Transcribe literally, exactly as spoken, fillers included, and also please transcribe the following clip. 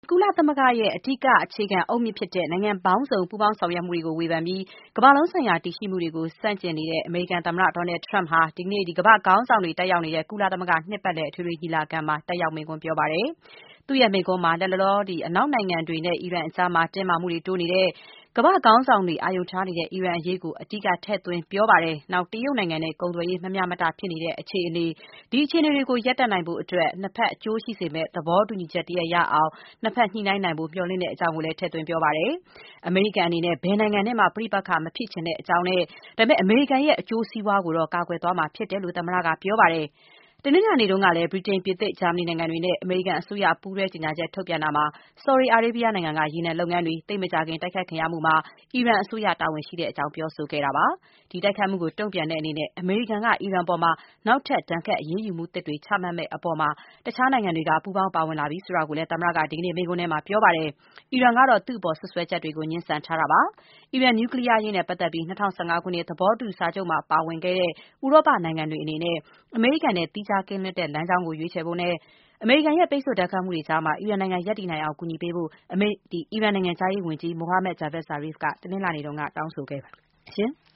ကုလသမဂ္ဂရဲ့အဓိကအခြေခံအုတ်မြစ်ဖြစ်တဲ့နိုင်ငံပေါင်းစုံပူးပေါင်းဆောင်ရွက်မှုတွေကိုဝေဖန်ပြီးကမ္ဘာလုံးဆိုင်ရာတည်ရှိမှုတွေကိုဆန့်ကျင်နေတဲ့အမေရိကန်သမ္မတ Donald Trump ဟာဒီကနေ့ကမ္ဘာ့ခေါင်းဆောင်တွေတက်ရောက်နေတဲ့ကုလသမဂ္ဂနှစ်ပတ်လည်အထွေထွေညီလာခံမှာတက်ရောက်မိန့်ခွန်းပြောပါတယ်။သူ့ရဲ့မိန့်ခွန်းမှာလတ်တလောအနောက်နိုင်ငံတွေနဲ့အီရန်အကြားတင်းမာမှုတွေတိုးနေတဲ့ကမ္ဘာ့ခေါင်းဆောင်တွေအာရုံထားနေတဲ့အီရန်အရေးကိုအဓိကထည့်သွင်းပြောပါတယ်။နောက်တရုတ်နိုင်ငံနဲ့ကုန်သွယ်ရေးမမျှမတဖြစ်နေတဲ့အခြေအနေဒီအခြေအနေတွေကိုရပ်တန့်နိုင်ဖို့အတွက်နှစ်ဖက်အကျိုးရှိစေမယ့်သဘောတူညီချက်တရပ်ရအောင်နှစ်ဖက်ညှိနှိုင်းနိုင်ဖို့မျှော်လင့်တဲ့အကြောင်းကိုလည်းထည့်သွင်းပြောပါတယ်။အမေရိကန်အနေနဲ့ဘယ်နိုင်ငံနဲ့မှပြိပက္ခမဖြစ်ချင်တဲ့အကြောင်းနဲ့ဒါပေမဲ့အမေရိကန်ရဲ့အကျိုးစီးပွားကိုတော့ကာကွယ်သွားမှာဖြစ်တယ်လို့သမ္မတကပြောပါတယ်။တနင်္လာနေ့တုန်းကလည်းဗြိတိန်ပြင်သစ်ဂျာမနီနိုင်ငံတွေနဲ့အမေရိကန်အစိုးရပူးတွဲကြေညာချက်ထုတ်ပြန်တာမှာဆော်ဒီအာရေဗျနိုင်ငံကရေနံလုပ်ငန်းတွေသိပ်မကြာခင်တိုက်ခိုက်ခံရမှုမှာအီရန်အစိုးရတာဝန်ရှိတဲ့အကြောင်းပြောဆိုခဲ့တာပါ။ဒီတိုက်ခိုက်မှုကိုတုံ့ပြန်တဲ့အနေနဲ့အမေရိကန်ကအီရန်ပေါ်မှာနောက်ထပ်ဒဏ်ခတ်အရေးယူမှုသစ်တွေချမှတ်မယ့်အပေါ်မှာတခြားနိုင်ငံတွေကပူးပေါင်းပါဝင်လာပြီဆိုတာကိုလည်းသမ္မတကဒီကနေ့မိန့်ခွန်းထဲမှာပြောပါတယ်။အီရန်ကတော့သူ့အပေါ်ဆွဆွဲချက်တွေကိုငြင်းဆန်ထားတာပါ။အီရန်နျူကလ িয়ার ရေးနဲ့ပတ်သက်ပြီး၂၀၁၅ခုနှစ်သဘောတူစာချုပ်မှာပါဝင်ခဲ့တဲ့ဥရောပနိုင်ငံတွေအနေနဲ့အမေရိကန်နဲ့သီးခြားကင်းလွတ်တဲ့လမ်းကြောင်းကိုရွေးချယ်ဖို့နဲ့အမေရိကန်ရဲ့ပိတ်ဆို့ဒဏ်ခတ်မှုတွေကြားမှာအီရန်နိုင်ငံရပ်တည်နိုင်အောင်ကူညီပေးဖို့အမေအီရန်နိုင်ငံခြားရေးဝန်ကြီး Mohammad Javad Zarif ကတနင်္လာနေ့တုန်းကတောင်းဆိုခဲ့ပါတယ်ရှင်။